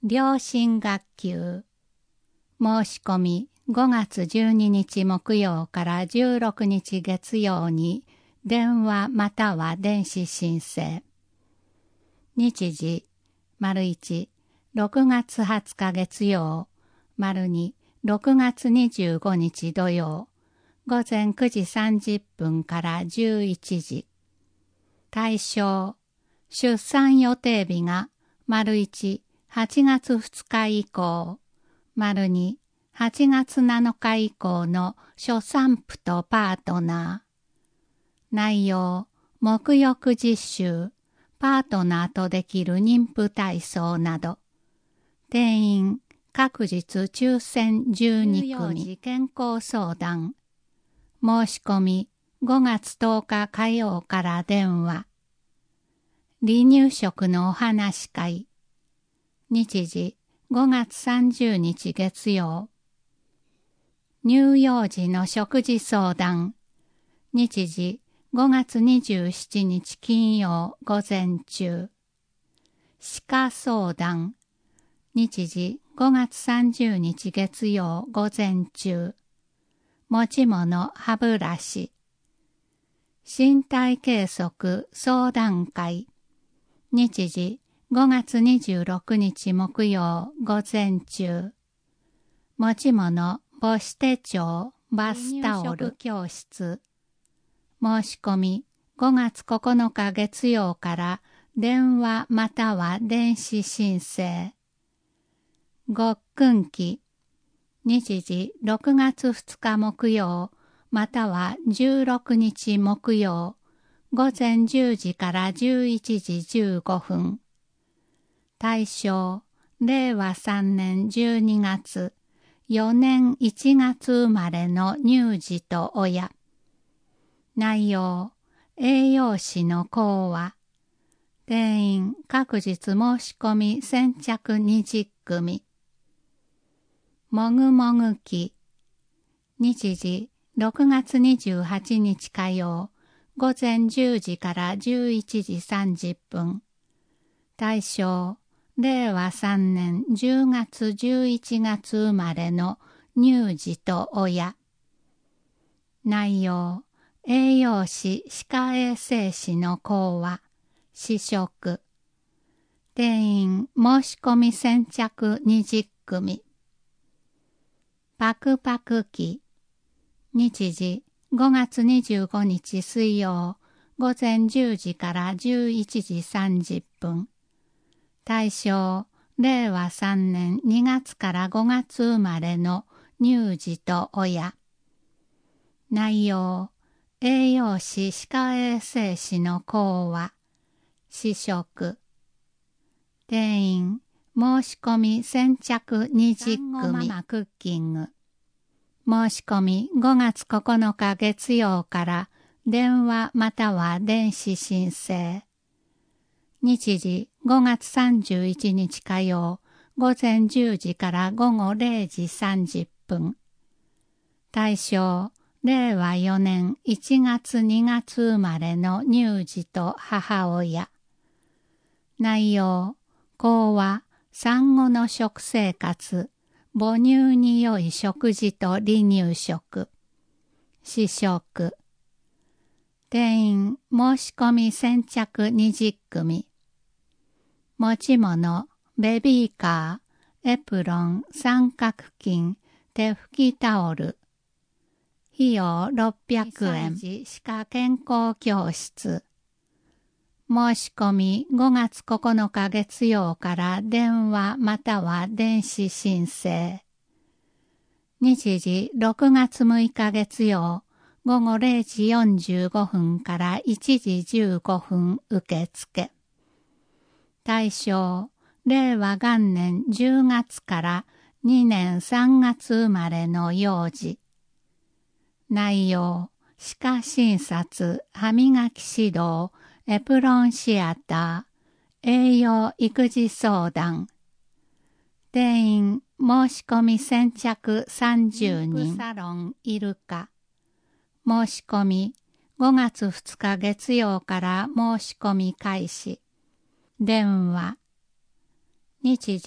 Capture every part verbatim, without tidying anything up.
良心学級。申し込みごがつじゅうににち木曜からじゅうろくにち月曜に電話または電子申請。日時、丸いち、ろくがつはつか月曜、丸に、ろくがつにじゅうごにち土曜、午前くじさんじゅっぷんからじゅういちじ。対象、出産予定日が、丸いち、はちがつふつか以降、丸に、はちがつなのか以降の初産婦とパートナー。内容、沐浴実習、パートナーとできる妊婦体操など。定員、各日抽選じゅうにくみ。健康相談。申し込み、ごがつとおか火曜から電話。離乳食のお話し会。日時、ごがつさんじゅうにち月曜。乳幼児の食事相談。日時、ごがつにじゅうしちにち金曜午前中。歯科相談。日時、ごがつさんじゅうにち月曜午前中。持ち物歯ブラシ。身体計測相談会。日時、ごがつにじゅうろくにち木曜午前中。持ち物母子手帳バスタオル教室。申し込みごがつここのか月曜から電話または電子申請。ごっくん期。日時ろくがつふつか木曜またはじゅうろくにち木曜午前じゅうじからじゅういちじじゅうごふん。対象、れいわさんねんじゅうにがつ、よねんいちがつ生まれの乳児と親。内容、栄養士の講話。定員、各日申し込み先着にじゅっくみ。もぐもぐ期。日時、ろくがつにじゅうはちにち火曜、午前じゅうじからじゅういちじさんじゅっぷん。対象、れいわさんねんじゅうがつじゅういちがつ生まれの乳児と親。内容、栄養士歯科衛生士の講話、試食。定員、申し込み先着にじゅっくみ。パクパク期。日時、ごがつにじゅうごにち水曜、午前じゅうじからじゅういちじさんじゅっぷん。対象、れいわさんねんにがつからごがつ生まれの乳児と親。内容、栄養士歯科衛生士の講話、試食。定員、申し込み先着にじゅっくみ。ママクッキング。申し込みごがつここのか月曜から電話または電子申請。日時ごがつさんじゅういちにち火曜午前じゅうじから午後れいじさんじゅっぷん。対象、れいわよねんいちがつにがつ生まれの乳児と母親。内容、講話、産後の食生活、母乳に良い食事と離乳食。試食。定員、申し込み先着にじゅっくみ。持ち物、ベビーカー、エプロン、三角巾、手拭きタオル。費用ろっぴゃくえん。歯科健康教室。申し込みごがつここのか月曜から電話または電子申請。日時ろくがつむいか月曜午後れいじよんじゅうごふんからいちじじゅうごふん受付。対象、れいわ元年じゅうがつからにねんさんがつ生まれの幼児。内容、歯科診察、歯磨き指導、エプロンシアター、栄養育児相談。定員、申し込み先着さんじゅうにん。サロンイルカ。申し込み、ごがつふつか月曜から申し込み開始。電話。日時、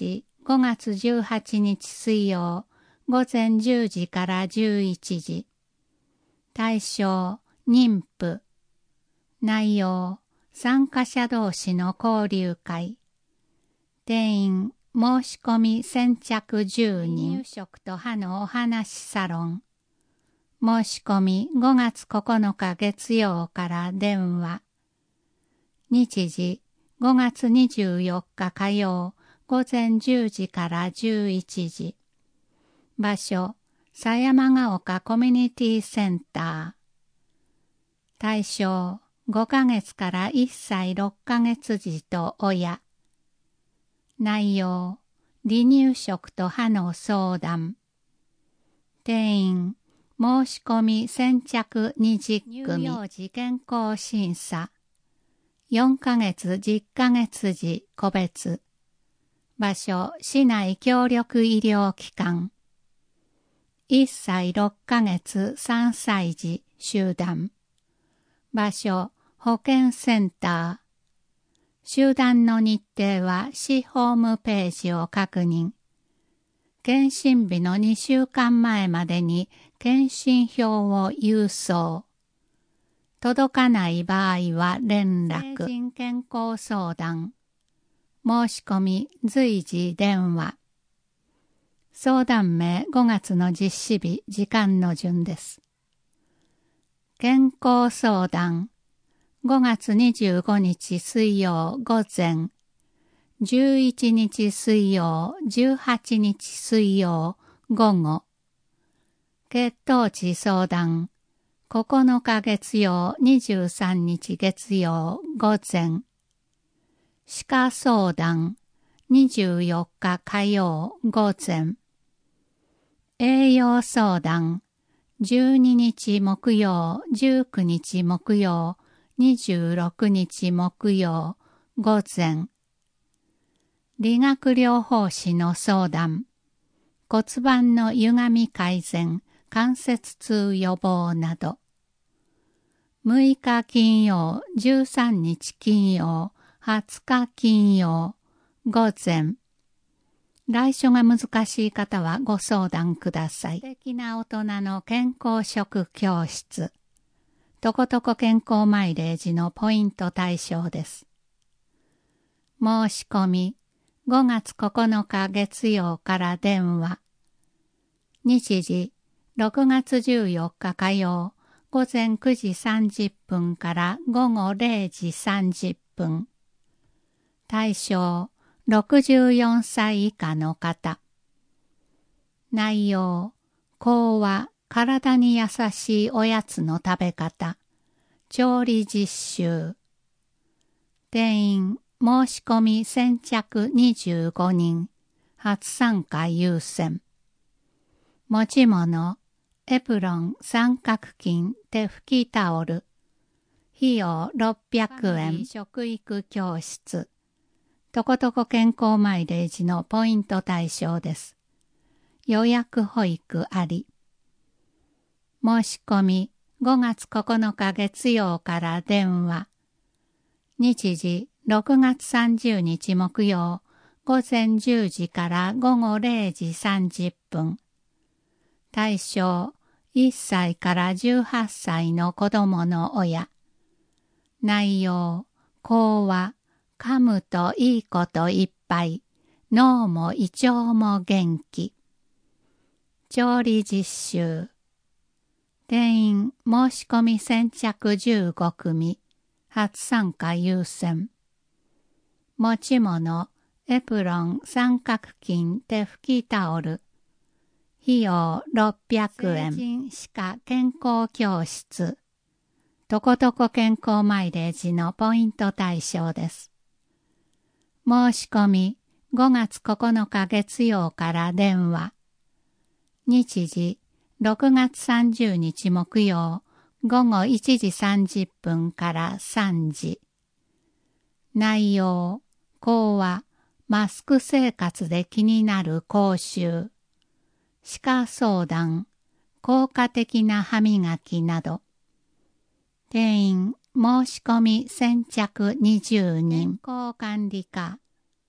ごがつじゅうはちにち水曜、ごぜんじゅうじからじゅういちじ。対象、妊婦。内容、参加者同士の交流会。定員、申し込み先着じゅうにん。入食と歯のお話サロン。申し込みごがつここのか月曜から電話。日時、ごがつにじゅうよっか火曜、ごぜんじゅうじからじゅういちじ。場所、狭山ヶ丘コミュニティセンター。対象、ごかげつからいっさいろっかげつ児と親。内容、離乳食と歯の相談。定員、申し込み先着にじゅっくみ。乳幼児健康審査。よんかげつじゅっかげつ児個別。場所、市内協力医療機関。いっさいろっかげつさんさい児集団。場所、保健センター。集団の日程は市ホームページを確認。検診日のにしゅうかんまえまでに検診票を郵送。届かない場合は連絡。成人健康相談。申し込み随時電話。相談名ごがつの実施日、時間の順です。健康相談。ごがつにじゅうごにち水曜午前。じゅういちにち水曜、じゅうはちにち水曜午後。血糖値相談。ここのか月曜、にじゅうさんにち月曜午前。歯科相談。にじゅうよっか火曜午前。栄養相談。じゅうににち木曜、じゅうくにち木曜、にじゅうろくにち木曜午前。理学療法士の相談。骨盤の歪み改善、関節痛予防など。むいか金曜、じゅうさんにち金曜、はつか金曜、午前。来所が難しい方はご相談ください。素敵な大人の健康食教室。とことこ健康マイレージのポイント対象です。申し込み、ごがつここのか月曜から電話。日時、ろくがつじゅうよっか火曜、ごぜんくじさんじゅっぷんからごごれいじさんじゅっぷん。対象、ろくじゅうよんさい以下の方。内容、講話、体に優しいおやつの食べ方。調理実習。定員、申し込み先着にじゅうごにん。初参加優先。持ち物、エプロン、三角巾、手拭きタオル。費用ろっぴゃくえん。食育教室。とことこ健康マイレージのポイント対象です。予約保育あり。申し込みごがつここのか月曜から電話。日時ろくがつさんじゅうにち木曜ごぜんじゅうじからごごれいじさんじゅっぷん。対象いっさいからじゅうはっさいの子供の親。内容講話。噛むといいこといっぱい。脳も胃腸も元気。調理実習。定員申し込み先着じゅうごくみ。初参加優先。持ち物、エプロン、三角巾、手拭きタオル。費用ろっぴゃくえん。成人歯科健康教室。とことこ健康マイレージのポイント対象です。申し込みごがつここのか月曜から電話。日時ろくがつさんじゅうにち木曜ごごいちじさんじゅっぷんからさんじ。内容講話マスク生活で気になる口臭。歯科相談効果的な歯磨きなど。定員申し込み先着にじゅうにん。健康管理課。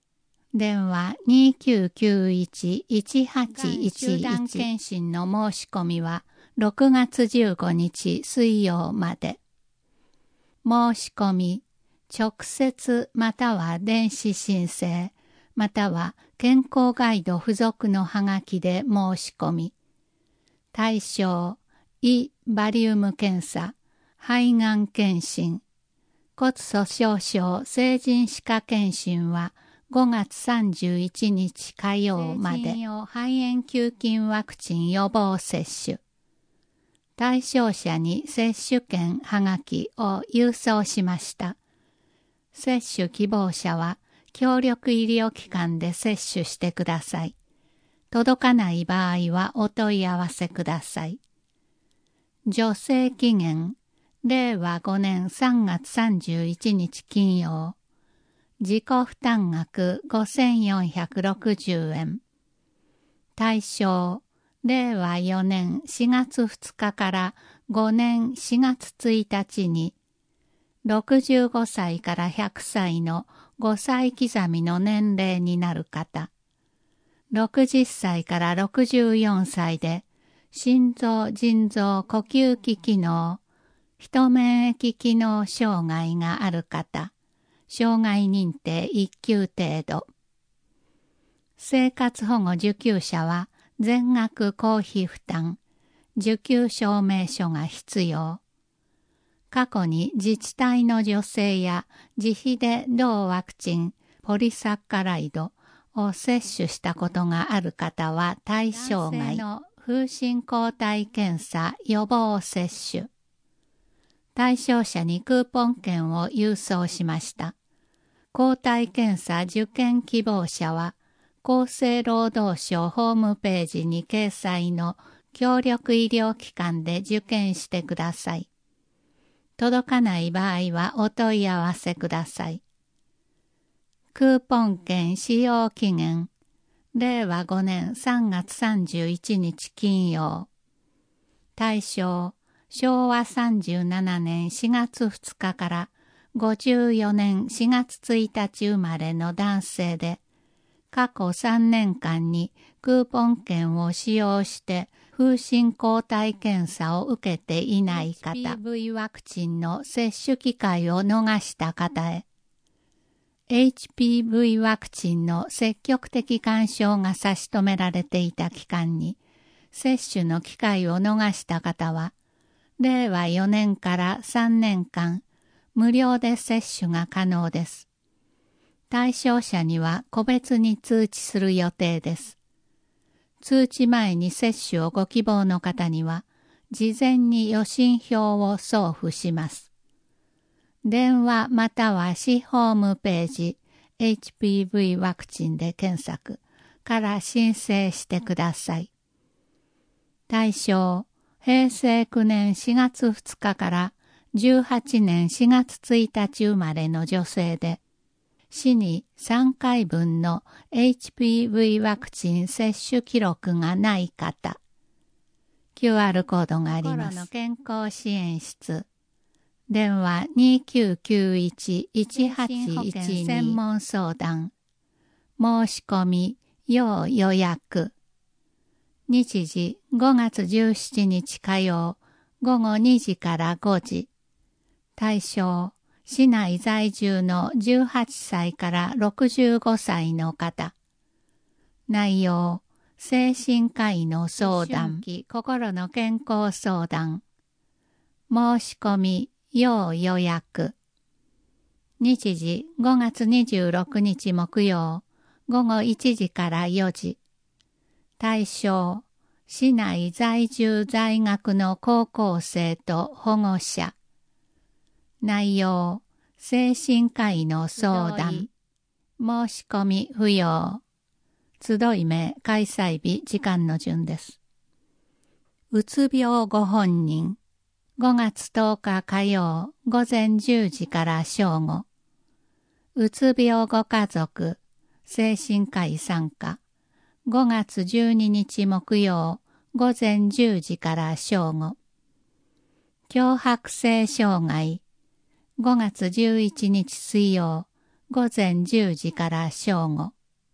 電話 にきゅうきゅういち いちはちいちいち。集団検診の申し込みはろくがつじゅうごにち水曜まで。申し込み、直接または電子申請、または健康ガイド付属のハガキで申し込み。対象、胃バリウム検査、肺がん検診、骨粗鬆症成人歯科検診はごがつさんじゅういちにち火曜まで。成人用肺炎球菌ワクチン予防接種。対象者に接種券はがきを郵送しました。接種希望者は協力医療機関で接種してください。届かない場合はお問い合わせください。助成期限、れいわごねんさんがつさんじゅういちにち金曜。自己負担額ごせんよんひゃくろくじゅうえん。対象、れいわよねんしがつふつかからごねんしがつついたちに、ろくじゅうごさいからひゃくさいのごさい刻みの年齢になる方、ろくじゅっさいからろくじゅうよんさいで、心臓、腎臓、呼吸器機能、人免疫機能障害がある方、障害認定いっきゅう程度。生活保護受給者は全額公費負担、受給証明書が必要。過去に自治体の助成や自費で同ワクチン、ポリサッカライドを接種したことがある方は対象外。男性の風疹抗体検査予防接種。対象者にクーポン券を郵送しました。抗体検査受験希望者は、厚生労働省ホームページに掲載の協力医療機関で受験してください。届かない場合はお問い合わせください。クーポン券使用期限、れいわごねんさんがつさんじゅういちにち金曜。対象、しょうわさんじゅうななねんしがつふつかからごじゅうよねんしがつついたち生まれの男性で、過去さんねんかんにクーポン券を使用して風疹抗体検査を受けていない方、エイチピーブイ ワクチンの接種機会を逃した方へ、エイチピーブイ ワクチンの積極的勧奨が差し止められていた期間に、接種の機会を逃した方は、れいわよねんからさんねんかん、無料で接種が可能です。対象者には個別に通知する予定です。通知前に接種をご希望の方には、事前に予診票を送付します。電話または市ホームページ エイチピーブイ ワクチンで検索から申請してください。対象、へいせいきゅうねんしがつふつかからじゅうはちねんしがつついたち生まれの女性で、市にさんかいぶんの エイチピーブイ ワクチン接種記録がない方。キューアール コードがあります。心の健康支援室。電話 にきゅうきゅういち いちはちいちに 専門相談。申し込み、要予約。日時ごがつじゅうしちにち火曜、ごごにじからごじ。対象、市内在住のじゅうはっさいからろくじゅうごさいの方。内容、精神科医の相談、心の健康相談。申し込み、要予約。日時ごがつにじゅうろくにち木曜、ごごいちじからよじ。対象、市内在住在学の高校生と保護者。内容、精神科医の相談。申し込み不要。集い名、開催日、時間の順です。うつ病ご本人。ごがつとおか火曜、ごぜんじゅうじから正午。うつ病ご家族、精神科医参加。ごがつじゅうににち木曜、ごぜんじゅうじから正午。強迫性障害。ごがつじゅういちにち水曜、ごぜんじゅうじから正午。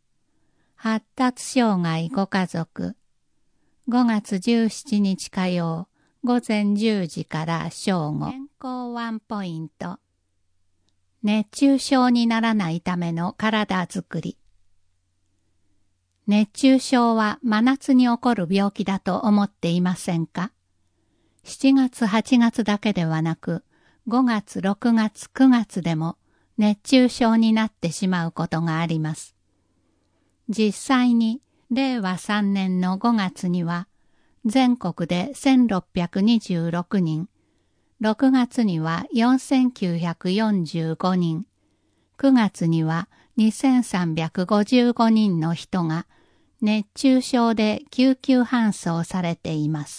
発達障害ご家族。ごがつじゅうしちにち火曜、午前じゅうじから正午。健康ワンポイント。熱中症にならないための体づくり。熱中症は真夏に起こる病気だと思っていませんか？しちがつはちがつだけではなく、ごがつろくがつくがつでも熱中症になってしまうことがあります。実際にれいわさんねんのごがつには全国でせんろっぴゃくにじゅうろくにん、ろくがつにはよんせんきゅうひゃくよんじゅうごにん、くがつにはにせんさんびゃくごじゅうごにんの人が熱中症で救急搬送されています。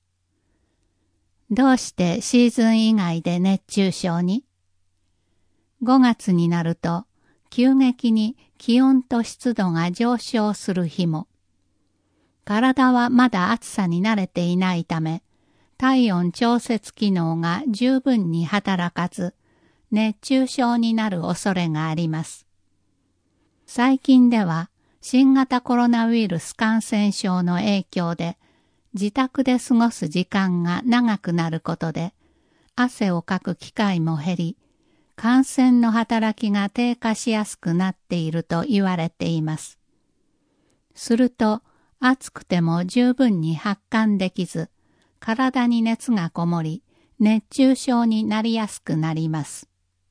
どうしてシーズン以外で熱中症に？ごがつになると急激に気温と湿度が上昇する日も。体はまだ暑さに慣れていないため、体温調節機能が十分に働かず、熱中症になる恐れがあります。最近では新型コロナウイルス感染症の影響で、自宅で過ごす時間が長くなることで、汗をかく機会も減り、感染の働きが低下しやすくなっていると言われています。すると、暑くても十分に発汗できず、体に熱がこもり、熱中症になりやすくなります。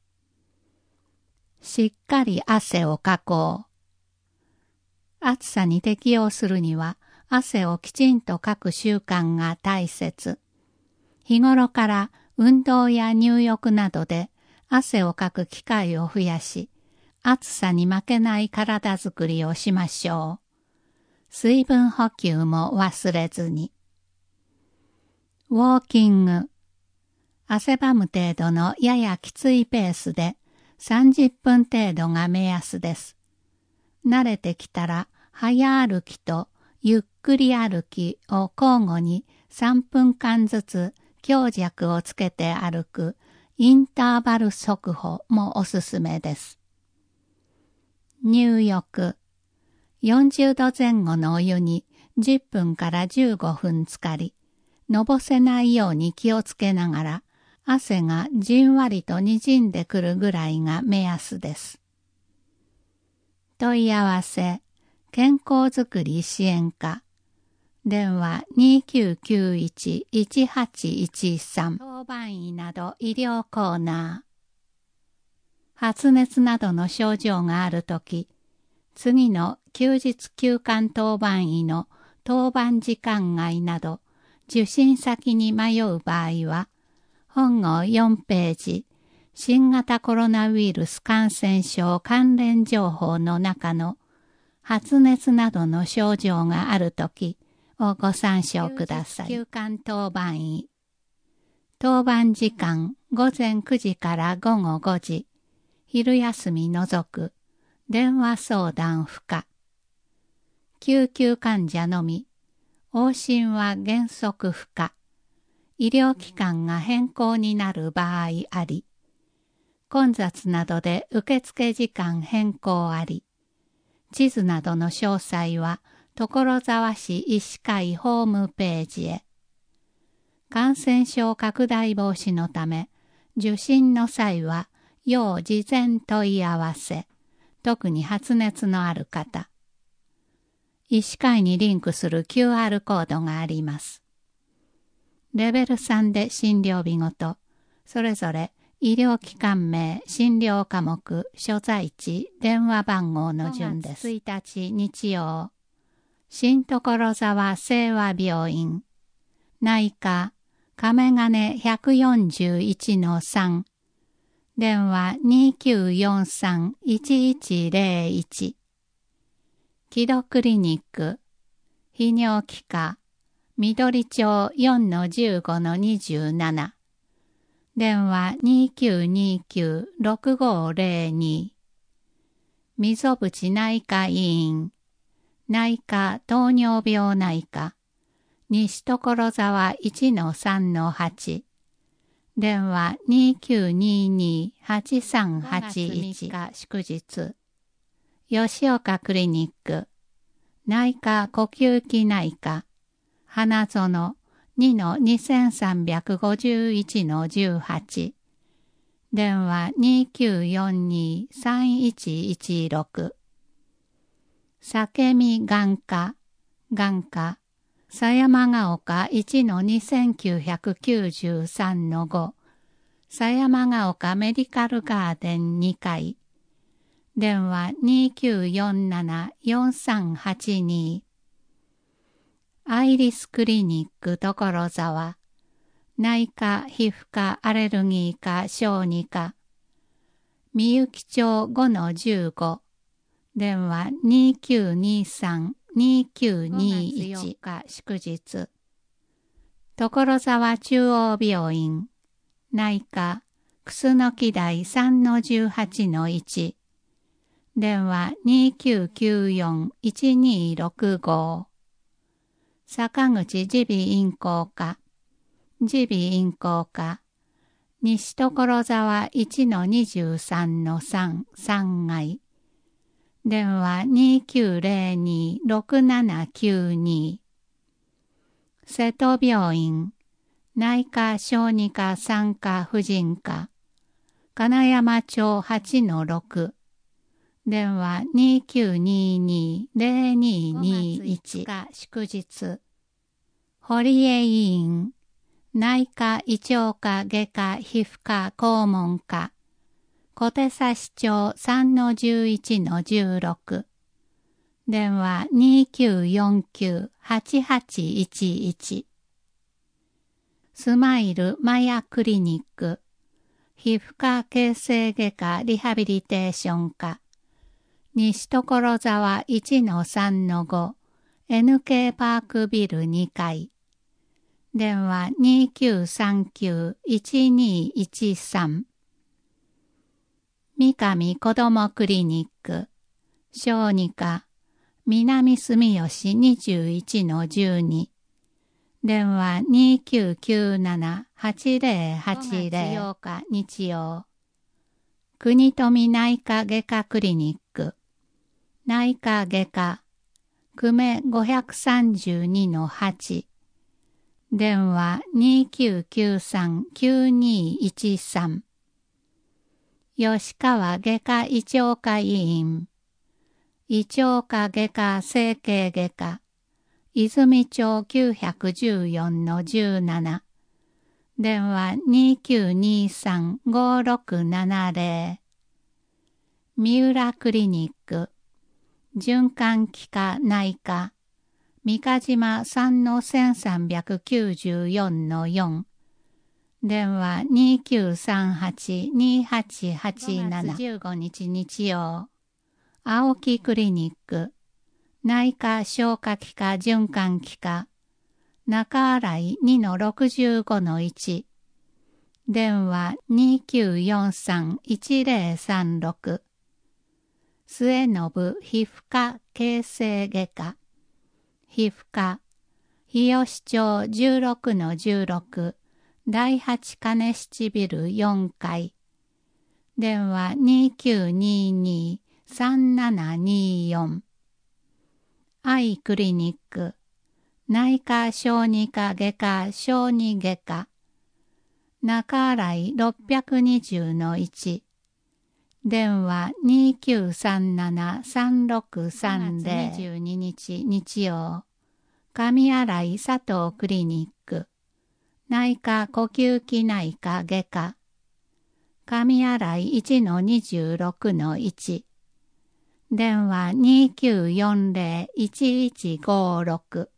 しっかり汗をかこう。暑さに適応するには、汗をきちんとかく習慣が大切。日頃から運動や入浴などで汗をかく機会を増やし、暑さに負けない体づくりをしましょう。水分補給も忘れずに。ウォーキング。汗ばむ程度のややきついペースでさんじゅっぷん程度が目安です。慣れてきたら早歩きとゆっくり歩きを交互にさんぷんかんずつ強弱をつけて歩くインターバル速歩もおすすめです。入浴。よんじゅうどぜん後のお湯にじゅっぷんからじゅうごふん浸かり、のぼせないように気をつけながら汗がじんわりとにじんでくるぐらいが目安です。問い合わせ。健康づくり支援課。電話 にきゅうきゅういち いちはちいちさん。当番医など医療コーナー。発熱などの症状があるとき、次の休日休館当番医の当番時間外など、受診先に迷う場合は、本号よんページ、新型コロナウイルス感染症関連情報の中の発熱などの症状があるときをご参照ください。休館当番医。当番時間ごぜんくじからごごごじ、昼休み除く、電話相談不可。救急患者のみ、往診は原則不可。医療機関が変更になる場合あり。混雑などで受付時間変更あり。地図などの詳細は所沢市医師会ホームページへ。感染症拡大防止のため、受診の際は要事前問い合わせ、特に発熱のある方。医師会にリンクする キューアール コードがあります。レベルさんで診療日ごと、それぞれ医療機関名、診療科目、所在地、電話番号の順です。ごがつついたち日曜、新所沢清和病院、内科、亀金 ひゃくよんじゅういちのさん、電話 にきゅうよんさん いちいちゼロいち、木戸クリニック、泌尿器科、緑町 よんのじゅうごのにじゅうなな、電話 にきゅうにきゅう ろくごゼロに、溝淵内科医院、内科糖尿病内科、西所沢 いちのさんのはち、電話 にきゅうにに はちさんはちいち、祝日、吉岡クリニック、 内科呼吸器内科、花園 にのにせんさんびゃくごじゅういちのじゅうはち、電話 にきゅうよんに さんいちいちろく、酒見眼科、眼科、狭山ヶ丘 いちのにせんきゅうひゃくきゅうじゅうさんのご、狭山ヶ丘メディカルガーデンにかい、電話 にきゅうよんなな よんさんはちに、アイリスクリニック所沢、内科、皮膚科、アレルギー科、小児科、みゆき町 ごのじゅうご、電話 にきゅうにさん にきゅうにいち 祝日、所沢中央病院、内科、楠木台 さんのじゅうはちのいち、電話 にきゅうきゅうよん いちにろくご、坂口耳鼻咽喉科、耳鼻咽喉科、西所沢 いちのにじゅうさんのさん、さん階、電話 にきゅうぜろに ろくななきゅうに、瀬戸病院、内科、小児科、産科、婦人科、金山町 はちのろく、電話 にきゅうにに ぜろににいち、祝日、堀江医院、内科、胃腸科、外科、皮膚科、肛門科、小手指町 さんのじゅういちのじゅうろく、電話 にきゅうよんきゅう はちはちいちいち、スマイルマヤクリニック、皮膚科形成外科リハビリテーション科、西所沢 いちのさんのご、エヌケー パークビルにかい、電話 にきゅうさんきゅう いちにいちさん、三上子どもクリニック、小児科、南住吉 にじゅういちのじゅうに、電話 にきゅうきゅうなな はちぜろはちぜろ、ようか日曜、国富内科外科クリニック、内科外科、久米 ごさんにのはち、電話 にきゅうきゅうさん きゅうにいちさん、吉川外科胃腸科医院、胃腸科外科整形外科、泉町 きゅういちよんのじゅうなな、電話 にきゅうにさん ごろくななぜろ、三浦クリニック、循環器科内科、三ヶ島 さんのせんさんびゃくきゅうじゅうよんのよん、電話 にきゅうさんはち にはちはちなな、ごがつじゅうごにち日曜、青木クリニック、内科消化器科循環器科、中新井 にのろくじゅうごのいち、電話 にきゅうよんさん いちぜろさんろく、末信皮膚科形成外科、皮膚科、日吉町 じゅうろくのじゅうろく、第八金七ビルよんかい、電話 にきゅうにに さんななによん、アイクリニック、内科小児科外科小児外科、中新井 ろっぴゃくにじゅうのいち、電話 にきゅうさんなな さんろくさんぜろ、にじゅうににち日曜、上新井佐藤クリニック、内科呼吸器内科外科、上新井 いちのにじゅうろくのいち、電話 にきゅうよんぜろ いちいちごろく、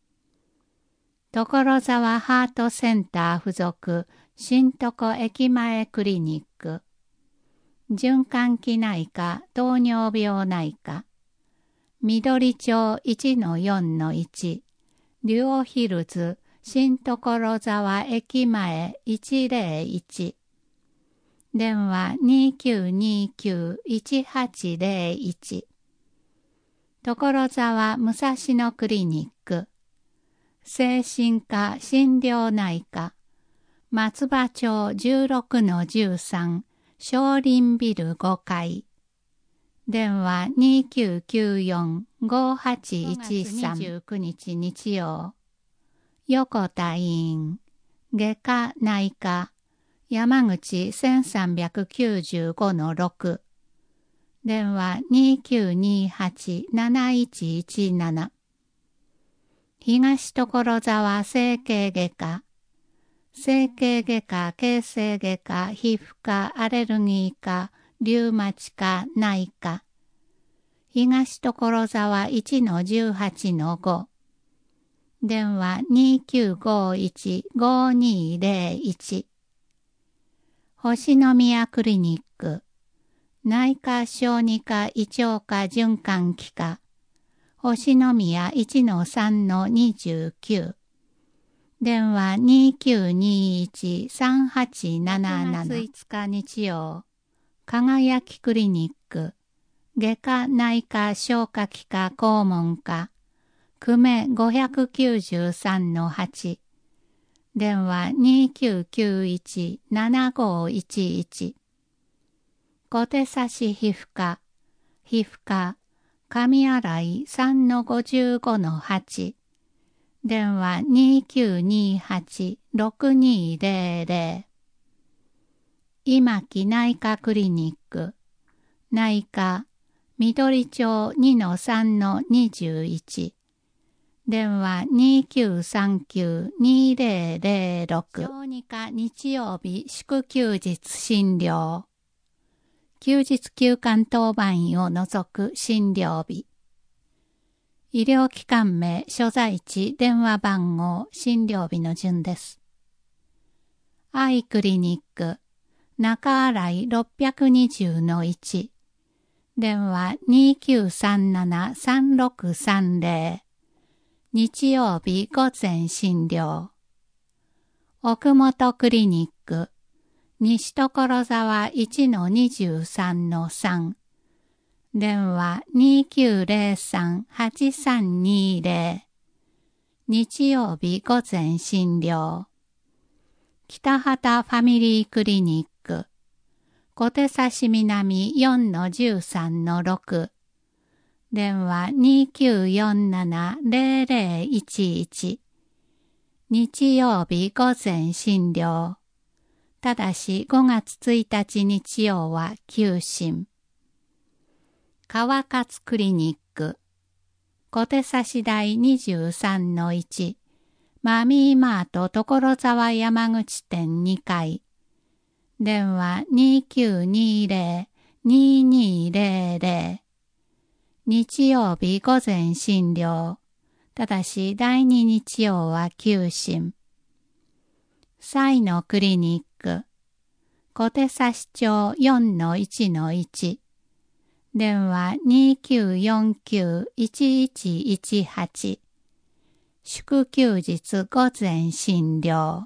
所沢ハートセンター附属新床駅前クリニック、循環器内科糖尿病内科、緑町 いちのよんのいち、デュオヒルズ新所沢駅前いちぜろいち、電話 にきゅうにきゅう いちはちぜろいち、所沢武蔵野クリニック、精神科診療内科、松葉町 じゅうろくのじゅうさん、松林ビルごかい、電話 にきゅうきゅうよんごはちいちさんにじゅうくにち日曜。横田委員、外科内科、山口せんさんびゃくきゅうじゅうごのろく。電話 にきゅうにはち なないちいちなな。東所沢整形外科、整形外科、形成外科、皮膚科、アレルギー科、リュウマチ科、内科。東所沢 いちのじゅうはちのご。電話 にきゅうごいち ごにぜろいち。星宮クリニック、内科小児科胃腸科循環器科、星宮 いちのさんのにじゅうきゅう。電話 にきゅうにいち さんはちなななな。ろくがついつか日曜。輝きクリニック、外科内科消化器科肛門科、久米 ごひゃくきゅうじゅうさんのはち。電話 にきゅうきゅういち ななごいちいち。小手差し皮膚科、皮膚科、上新井 さんのごじゅうごのはち。電話 にきゅうにはち ろくにぜろぜろ。今木内科クリニック、内科、緑町 にのさんのにじゅういち。電話 にきゅうさんきゅう にぜろぜろろく。小児科日曜日祝休日診療。休日休館当番員を除く診療日。医療機関名、所在地、電話番号、診療日の順です。アイクリニック、中新井 ろっぴゃくにじゅうのいち。電話 にきゅうさんなな さんろくさんぜろ。日曜日午前診療。奥本クリニック、西所沢 いちのにじゅうさんのさん。電話 にきゅうぜろさん はちさんにぜろ。日曜日午前診療。北畑ファミリークリニック、小手差し南 よんのじゅうさんのろく。電話 にきゅうよんなな ぜろぜろいちいち。日曜日午前診療。ただしごがつついたち日曜は休診。川勝クリニック、小手差し台 にじゅうさんのいち。マミーマート所沢山口店にかい。電話 にきゅうにぜろ ににぜろぜろ。日曜日午前診療。ただし第二日曜は休診。サイのクリニック、小手差し町 よんのいちのいち。電話 にきゅうよんきゅう いちいちいちはち。祝休日午前診療。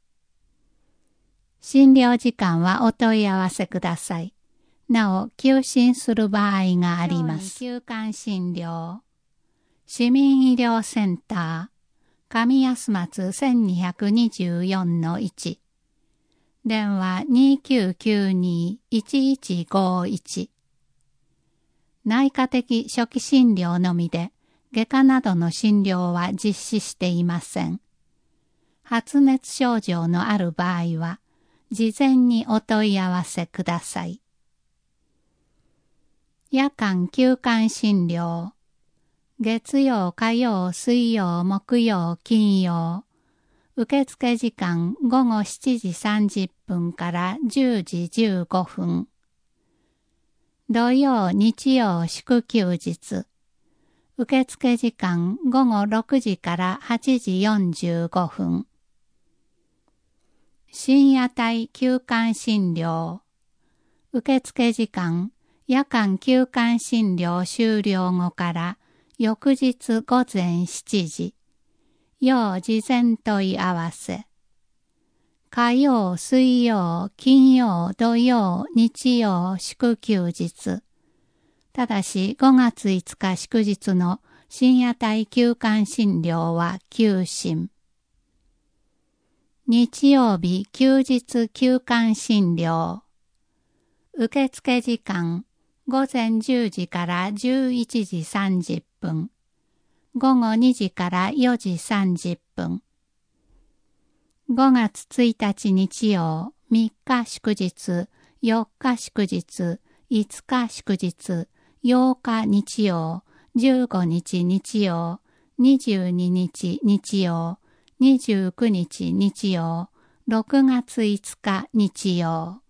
診療時間はお問い合わせください。なお、休診する場合があります。休館診療。市民医療センター、上安松 せんにひゃくにじゅうよんのいち。電話 にきゅうきゅうに いちいちごいち。内科的初期診療のみで、外科などの診療は実施していません。発熱症状のある場合は、事前にお問い合わせください。夜間休館診療。月曜、火曜、水曜、木曜、金曜。受付時間ごごしちじさんじゅっぷんからじゅうじじゅうごふん。土曜、日曜、祝休日。受付時間ごごろくじからはちじよんじゅうごふん。深夜帯休館診療。受付時間、夜間休館診療終了後から翌日午前しちじ。要事前問い合わせ。火曜、水曜、金曜、土曜、日曜、祝休日。ただしごがついつか祝日の深夜帯休館診療は休診。日曜日休日休館診療。受付時間午前じゅうじからじゅういちじさんじゅっぷん。 ぷん。ごごにじからよじさんじゅっぷん。ごがつついたち日曜、みっか祝日、よっか祝日、いつか祝日、ようか日曜、じゅうごにち日曜、にじゅうににち日曜、にじゅうくにち日曜、ろくがついつか日曜。